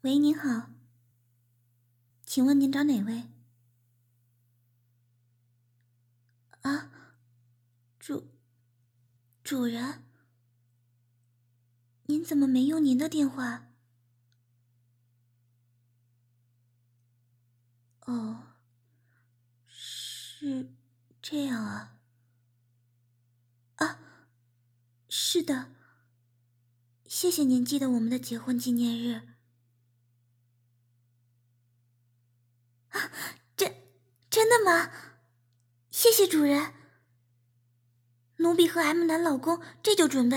喂，您好，请问您找哪位？啊，主主人，您怎么没用您的电话？哦，是这样啊。啊，是的，谢谢您记得我们的结婚纪念日。真真的吗？谢谢主人。奴婢和 M 男老公这就准备。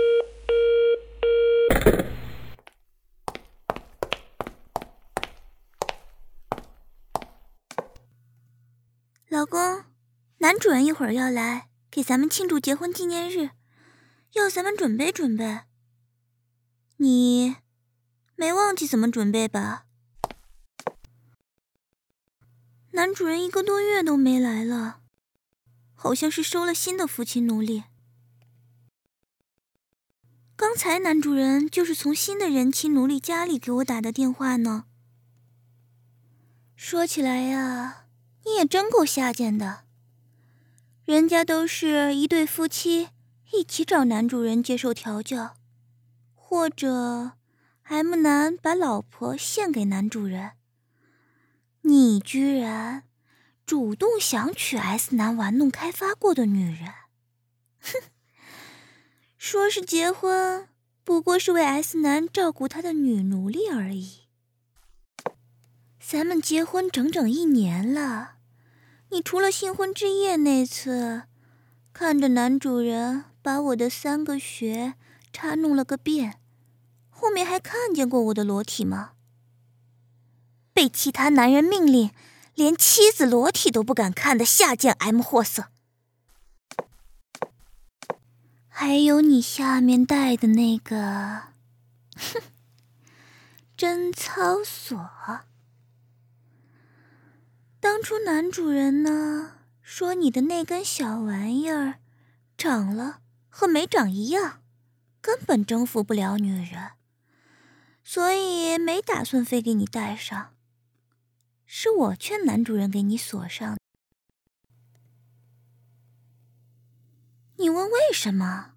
老公，男主人一会儿要来给咱们庆祝结婚纪念日，要咱们准备准备。你没忘记怎么准备吧？男主人1个多月都没来了，好像是收了新的父亲奴隶。刚才男主人就是从新的人妻奴隶家里给我打的电话呢。说起来呀，你也真够下贱的。人家都是一对夫妻一起找男主人接受调教，或者 M 男把老婆献给男主人，你居然主动想娶 S 男玩弄开发过的女人。哼，说是结婚，不过是为 S 男照顾他的女奴隶而已。咱们结婚整整1年了，你除了新婚之夜那次看着男主人把我的3个穴插弄了个遍，后面还看见过我的裸体吗？被其他男人命令连妻子裸体都不敢看的下贱 M 货色。还有你下面戴的那个哼，贞操锁。当初男主人呢，说你的那根小玩意儿长了和没长一样，根本征服不了女人，所以没打算非给你戴上。是我劝男主人给你锁上。你问为什么？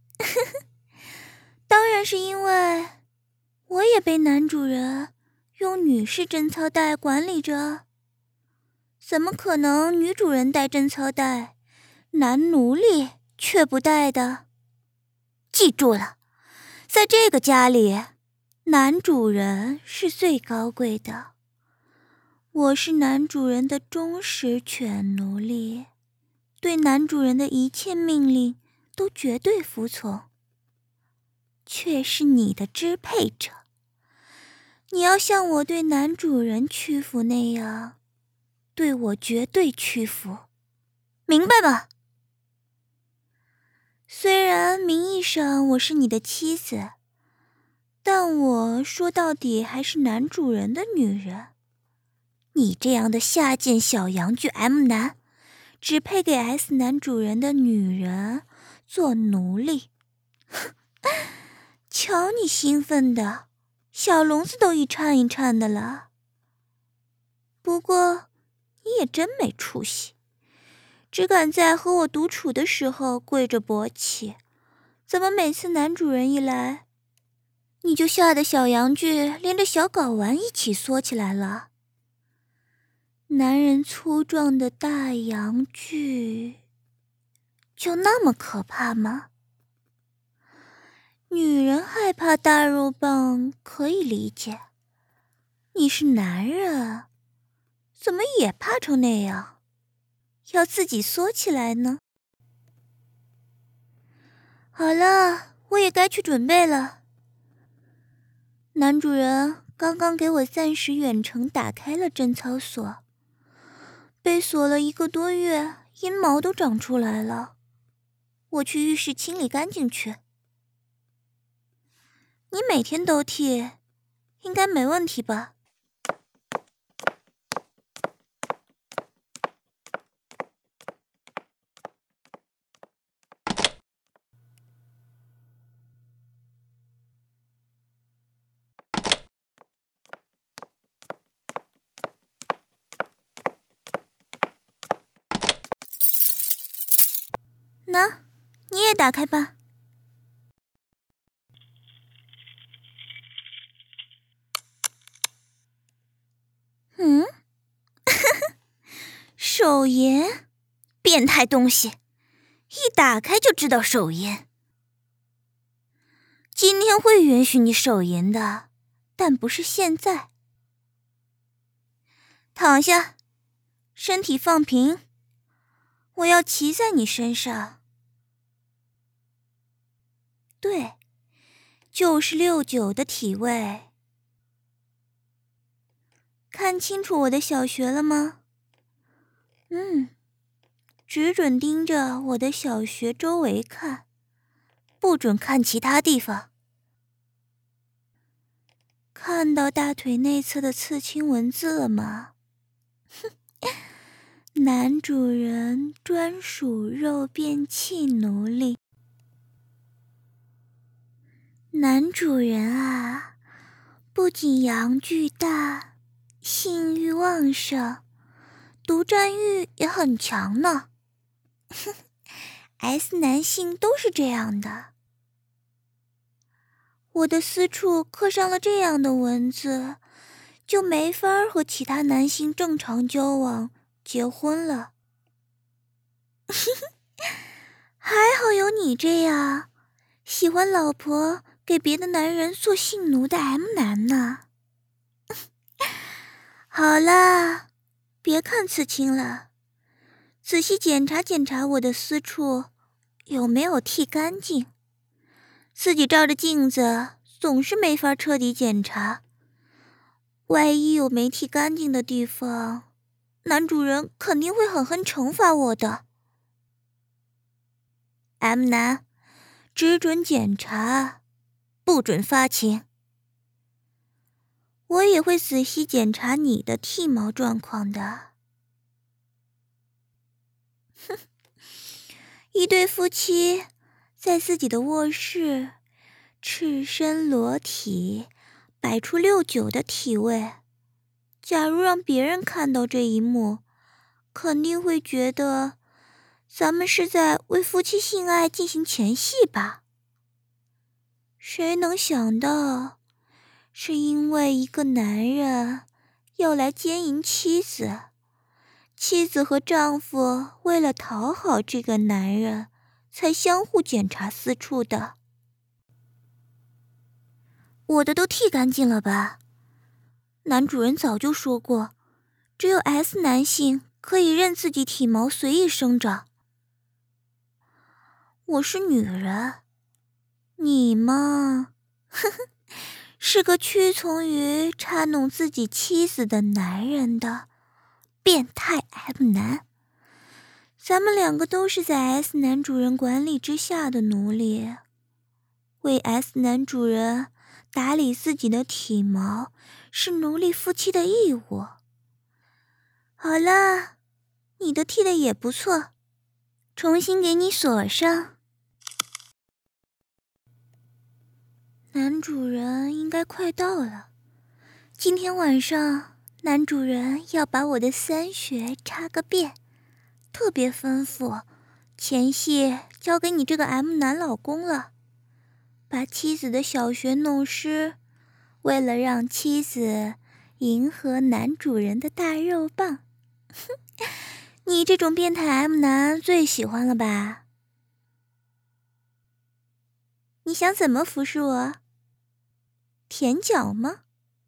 当然是因为我也被男主人用女士贞操带管理着。怎么可能女主人戴贞操带，男奴隶却不戴的？记住了，在这个家里，男主人是最高贵的。我是男主人的忠实犬奴隶，对男主人的一切命令都绝对服从，却是你的支配者。你要像我对男主人屈服那样，对我绝对屈服，明白吗？虽然名义上我是你的妻子，但我说到底还是男主人的女人。你这样的下贱小洋具 M 男，只配给 S 男主人的女人做奴隶。瞧你兴奋的，小笼子都一颤一颤的了。不过，你也真没出息，只敢在和我独处的时候跪着勃起，怎么每次男主人一来，你就吓得小洋具连着小睾丸一起缩起来了？男人粗壮的大阳具就那么可怕吗？女人害怕大肉棒可以理解，你是男人，怎么也怕成那样，要自己缩起来呢？好了，我也该去准备了。男主人刚刚给我暂时远程打开了贞操锁，被锁了1个多月，阴毛都长出来了。我去浴室清理干净去。你每天都剃，应该没问题吧？ 那，你也打开吧。嗯，手淫，变态东西，一打开就知道手淫。今天会允许你手淫的，但不是现在。躺下，身体放平，我要骑在你身上。对，就是69的体位。看清楚我的小穴了吗？只准盯着我的小穴周围看，不准看其他地方。看到大腿内侧的刺青文字了吗？男主人专属肉便器奴隶。男主人啊，不仅阳具大，性欲旺盛，独占欲也很强呢。S 男性都是这样的。我的私处刻上了这样的文字，就没法和其他男性正常交往、结婚了。还好有你这样喜欢老婆给别的男人做性奴的 M 男呢。好了，别看刺青了，仔细检查检查我的私处有没有剃干净。自己照着镜子总是没法彻底检查，万一有没剃干净的地方，男主人肯定会狠狠惩罚我的。M 男，只准检查，不准发情。我也会仔细检查你的剃毛状况的。哼，一对夫妻在自己的卧室赤身裸体摆出69的体位，假如让别人看到这一幕，肯定会觉得咱们是在为夫妻性爱进行前戏吧。谁能想到，是因为一个男人要来奸淫妻子，妻子和丈夫为了讨好这个男人，才相互检查私处的。我的都剃干净了吧？男主人早就说过，只有 S 男性可以任自己体毛随意生长。我是女人，你嘛，呵呵，是个屈从于插弄自己妻子的男人的变态 M 男。咱们两个都是在 S 男主人管理之下的奴隶，为 S 男主人打理自己的体毛是奴隶夫妻的义务。好了，你的剃的也不错，重新给你锁上。男主人应该快到了，今天晚上男主人要把我的3穴插个遍，特别吩咐，前戏交给你这个 M 男老公了，把妻子的小穴弄湿，为了让妻子迎合男主人的大肉棒。你这种变态 M 男最喜欢了吧？你想怎么服侍我？舔脚吗？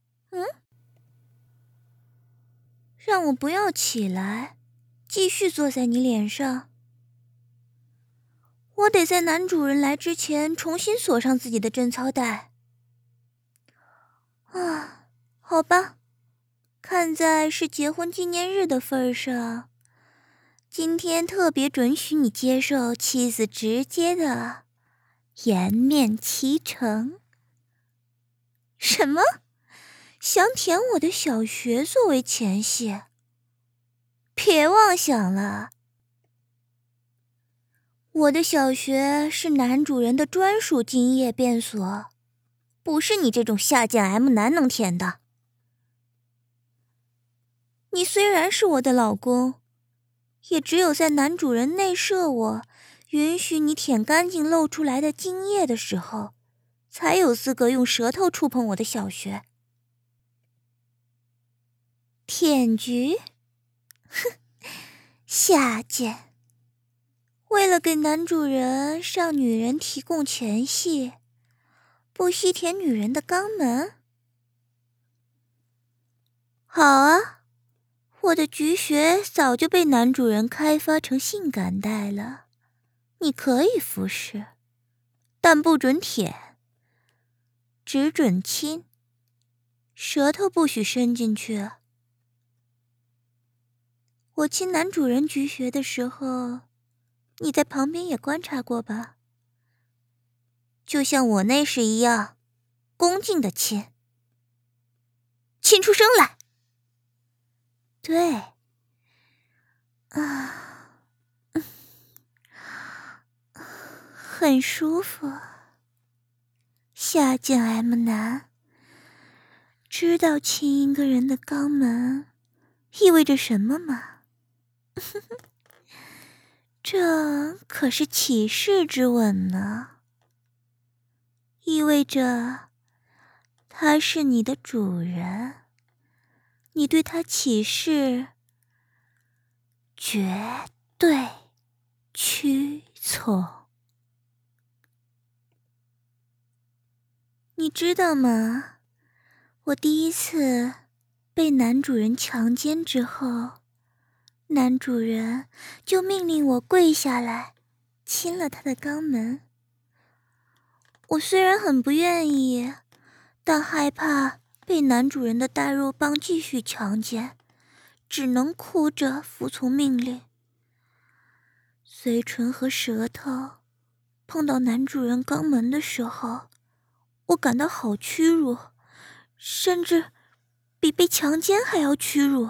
让我不要起来，继续坐在你脸上。我得在男主人来之前重新锁上自己的贞操带。啊，好吧，看在是结婚纪念日的份上，今天特别准许你接受妻子直接的颜面启程。什么？想舔我的小穴作为前戏？别妄想了，我的小穴是男主人的专属精液便所，不是你这种下贱 M 男能舔的。你虽然是我的老公，也只有在男主人内射我、 允许你舔干净露出来的精液的时候，才有资格用舌头触碰我的小穴。舔局？哼，下贱！为了给男主人上女人提供前戏，不惜舔女人的肛门？好啊，我的菊穴早就被男主人开发成性感带了，你可以服侍，但不准舔，只准亲，舌头不许伸进去。我亲男主人菊穴的时候，你在旁边也观察过吧？就像我那时一样，恭敬的亲，亲出声来。对，啊，很舒服。下贱 M 男，知道亲一个人的肛门意味着什么吗？这可是起誓之吻呢，意味着他是你的主人，你对他起誓绝对屈从。你知道吗？我第一次被男主人强奸之后，男主人就命令我跪下来亲了他的肛门。我虽然很不愿意，但害怕被男主人的大肉棒继续强奸，只能哭着服从命令。嘴唇和舌头碰到男主人肛门的时候，我感到好屈辱，甚至比被强奸还要屈辱。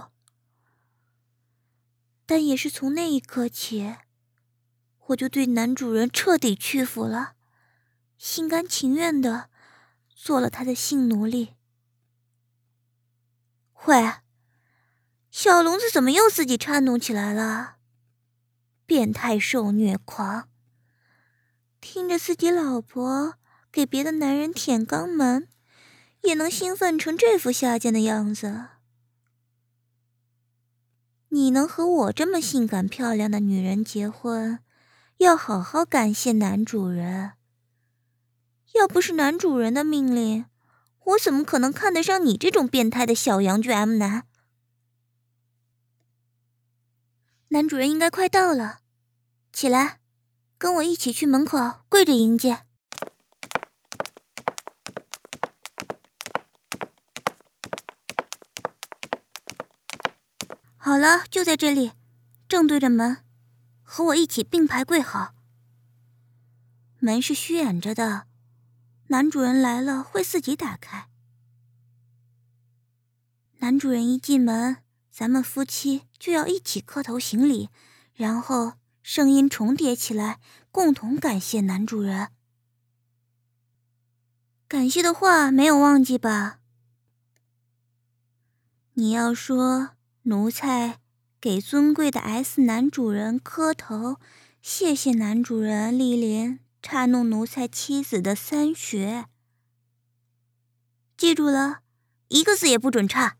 但也是从那一刻起，我就对男主人彻底屈服了，心甘情愿地做了他的性奴隶。喂，小聋子怎么又自己颤动起来了？变态受虐狂，听着自己老婆给别的男人舔肛门，也能兴奋成这副下贱的样子。你能和我这么性感漂亮的女人结婚，要好好感谢男主人。要不是男主人的命令，我怎么可能看得上你这种变态的小阳具 M 男？男主人应该快到了，起来，跟我一起去门口跪着迎接。好了，就在这里，正对着门，和我一起并排跪好。门是虚掩着的，男主人来了会自己打开。男主人一进门，咱们夫妻就要一起磕头行礼，然后声音重叠起来，共同感谢男主人。感谢的话没有忘记吧？你要说奴才给尊贵的 S 男主人磕头，谢谢男主人莅临插弄奴才妻子的三穴。记住了，一个字也不准差。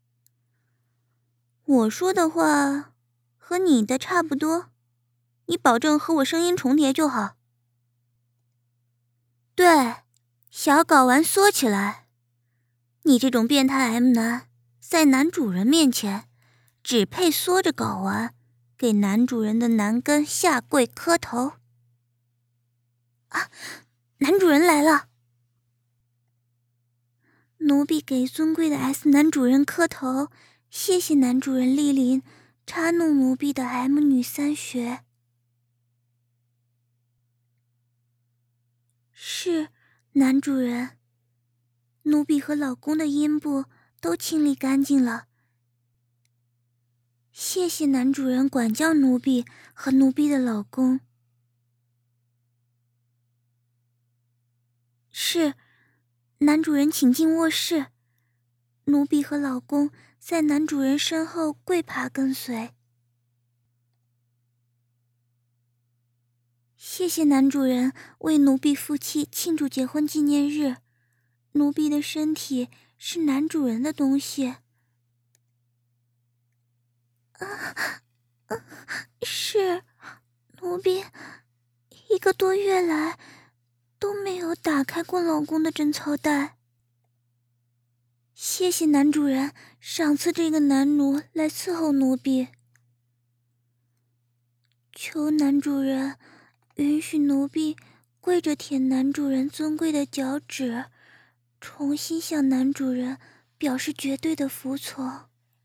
我说的话和你的差不多，你保证和我声音重叠就好。对，小睾丸缩起来。你这种变态 M 男，在男主人面前只配缩着睾丸，给男主人的男根下跪磕头。啊，男主人来了！奴婢给尊贵的 S 男主人磕头，谢谢男主人莅临插弄奴婢的 M 女三穴。是，男主人。奴婢和老公的阴部都清理干净了。谢谢男主人管教奴婢和奴婢的老公。是，男主人请进卧室。奴婢和老公在男主人身后跪爬跟随。 谢谢男主人为奴婢夫妻庆祝结婚纪念日，奴婢的身体是男主人的东西。是，奴婢1个多月来都没有打开过老公的贞操带。谢谢男主人赏赐这个男奴来伺候奴婢，求男主人允许奴婢跪着舔男主人尊贵的脚趾，重新向男主人表示绝对的服从。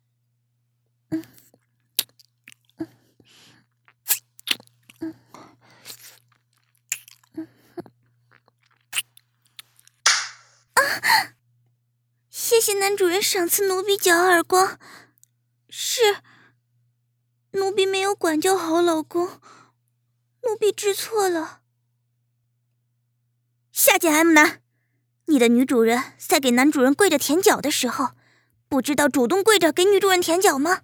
谢谢男主人赏赐奴婢脚耳光，是奴婢没有管教好老公，奴婢知错了。 下贱 M 男，你的女主人在给男主人跪着舔脚的时候，不知道主动跪着给女主人舔脚吗？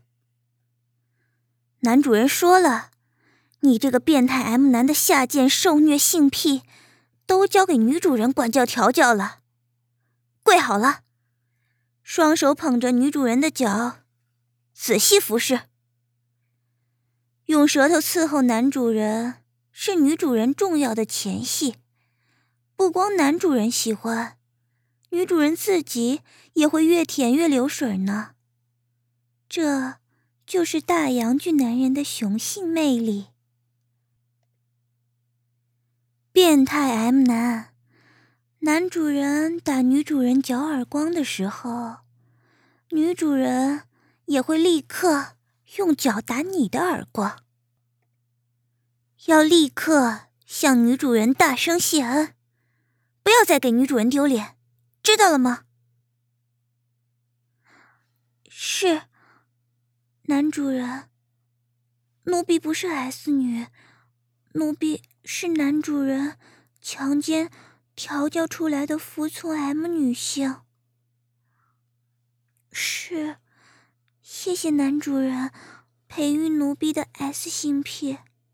男主人说了，你这个变态 M 男的下贱受虐性癖，都交给女主人管教调教了。跪好了，双手捧着女主人的脚，仔细服侍。用舌头伺候男主人是女主人重要的前戏，不光男主人喜欢，女主人自己也会越舔越流水呢。这就是大阳具男人的雄性魅力。变态 M 男，男主人打女主人脚耳光的时候，女主人也会立刻用脚打你的耳光。要立刻向女主人大声谢恩，不要再给女主人丢脸，知道了吗？ 是，男主人。奴婢不是 S 女，奴婢是男主人强奸调教出来的服从 M 女性。是，谢谢男主人培育奴婢的 S 性癖。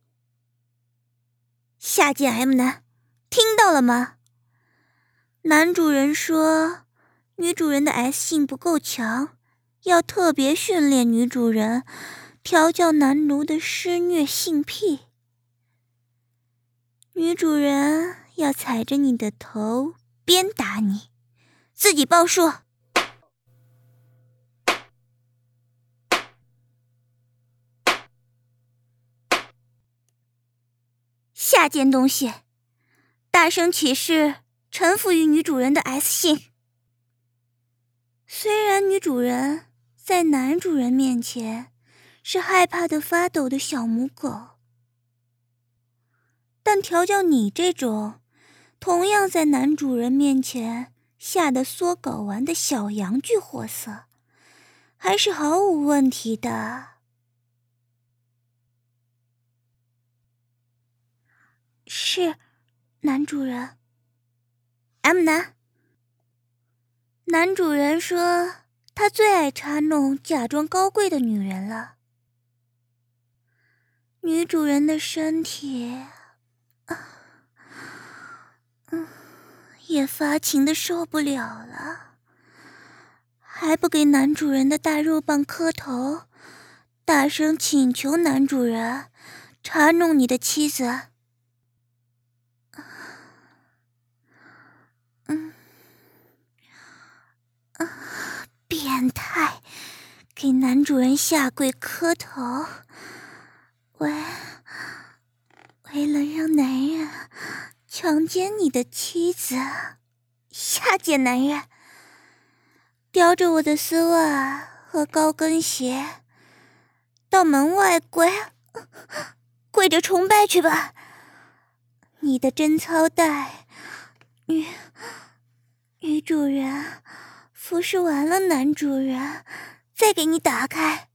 下贱 M 男，听到了吗？男主人说，女主人的 S 性不够强，要特别训练女主人，调教男奴的施虐性癖。女主人要踩着你的头鞭打你，自己报数。下贱东西，大声起誓臣服于女主人的 S 性。 虽然女主人在男主人面前是害怕的发抖的小母狗，但调教你这种同样在男主人面前吓得缩睾丸的小阳具货色，还是毫无问题的。是，男主人。 M 男， 男主人说他最爱插弄假装高贵的女人了。女主人的身体也发情的受不了了，还不给男主人的大肉棒磕头，大声请求男主人插弄你的妻子。变态，给男主人下跪磕头，为了让男人强奸你的妻子。下贱男人，叼着我的丝袜和高跟鞋到门外跪着崇拜去吧。你的贞操带，女主人服侍完了男主人，再给你打开。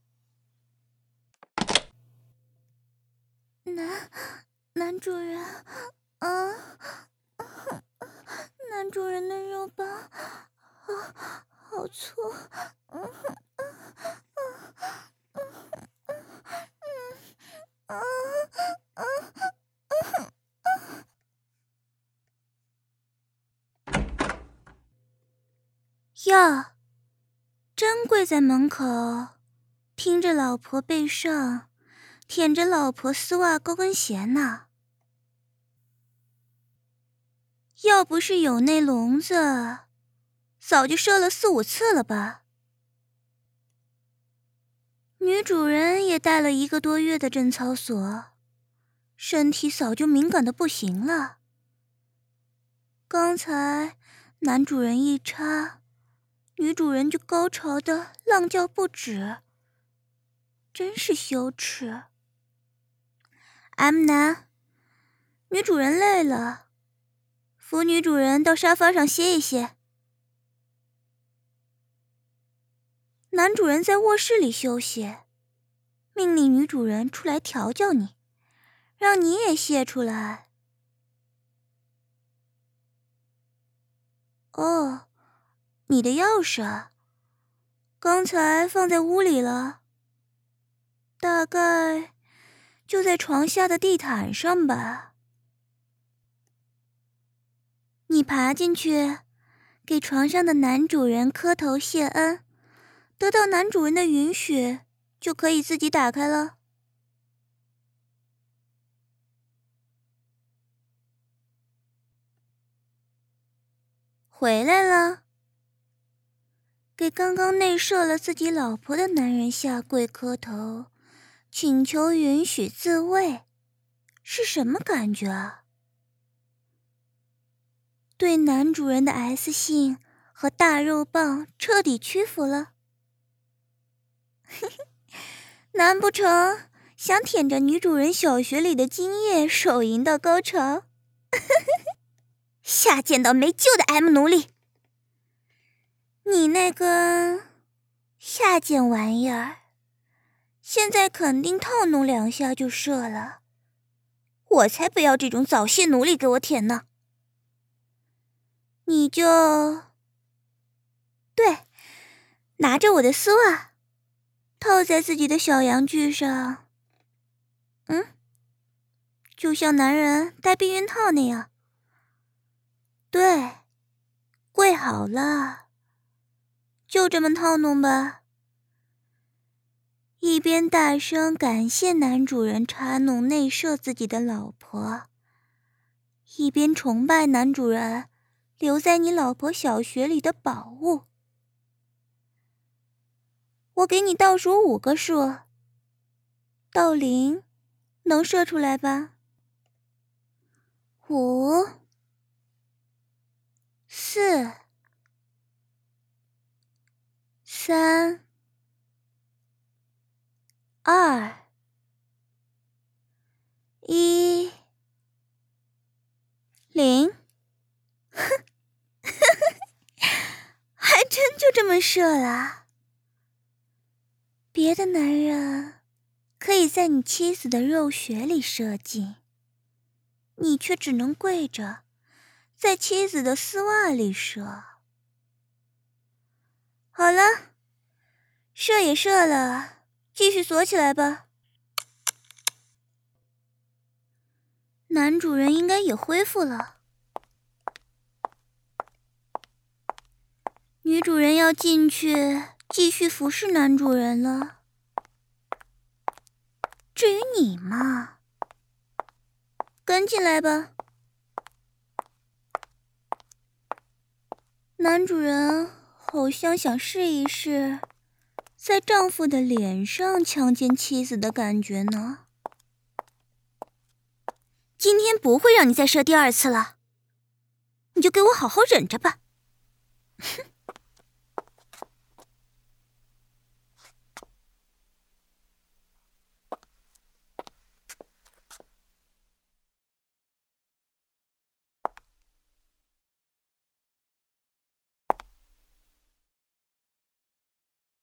男主人，男主人的肉棒好粗， 哟，真跪在门口，听着老婆背上，舔着老婆丝袜高跟鞋呢。要不是有那笼子，早就射了4、5次了吧。女主人也带了1个多月的贞操锁，身体早就敏感的不行了。刚才男主人一插，女主人就高潮的浪叫不止，真是羞耻。M 男，女主人累了，扶女主人到沙发上歇一歇。男主人在卧室里休息，命令女主人出来调教你，让你也泄出来。哦，你的钥匙啊，刚才放在屋里了，大概就在床下的地毯上吧。你爬进去，给床上的男主人磕头谢恩，得到男主人的允许，就可以自己打开了。回来了，给刚刚内射了自己老婆的男人下跪磕头，请求允许自慰，是什么感觉啊？对男主人的 S 性和大肉棒彻底屈服了。难不成想舔着女主人小穴里的精液手淫到高潮？下贱到没救的 M 奴隶！你那个下贱玩意儿，现在肯定套弄2下就射了，我才不要这种早泄奴隶给我舔呢！你就对，拿着我的丝袜，套在自己的小阳具上，就像男人戴避孕套那样。对，跪好了，就这么套弄吧。一边大声感谢男主人插弄内射自己的老婆，一边崇拜男主人留在你老婆小穴里的宝物。我给你倒数5个数，到0能射出来吧？5、4、3、2、1、0。哼，还真就这么射了。别的男人可以在你妻子的肉穴里射精，你却只能跪着在妻子的丝袜里射。好了，射也射了，继续锁起来吧。男主人应该也恢复了。女主人要进去继续服侍男主人了。至于你嘛，跟进来吧。男主人好像想试一试在丈夫的脸上强奸妻子的感觉呢。今天不会让你再射第2次了，你就给我好好忍着吧。哼。